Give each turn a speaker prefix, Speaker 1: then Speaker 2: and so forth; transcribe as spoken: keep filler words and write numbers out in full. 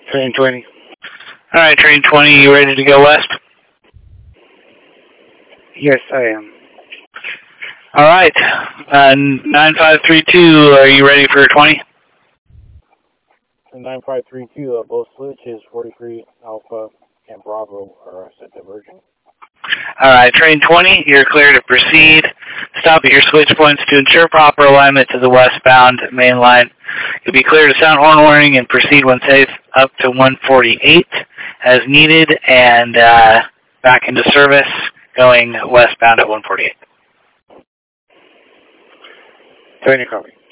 Speaker 1: Train twenty.
Speaker 2: All right, train twenty, you ready to go west?
Speaker 1: Yes, I am.
Speaker 2: All right, uh, nine five three two, are you ready for twenty?
Speaker 1: nine five three two, uh, both switches, forty-three Alpha and Bravo are set diverging.
Speaker 2: All right, train twenty, you're clear to proceed. Stop at your switch points to ensure proper alignment to the westbound main line. You'll be clear to sound horn warning and proceed when safe up to one forty-eight as needed and uh, back into service going westbound at one forty-eight.
Speaker 1: twenty copy.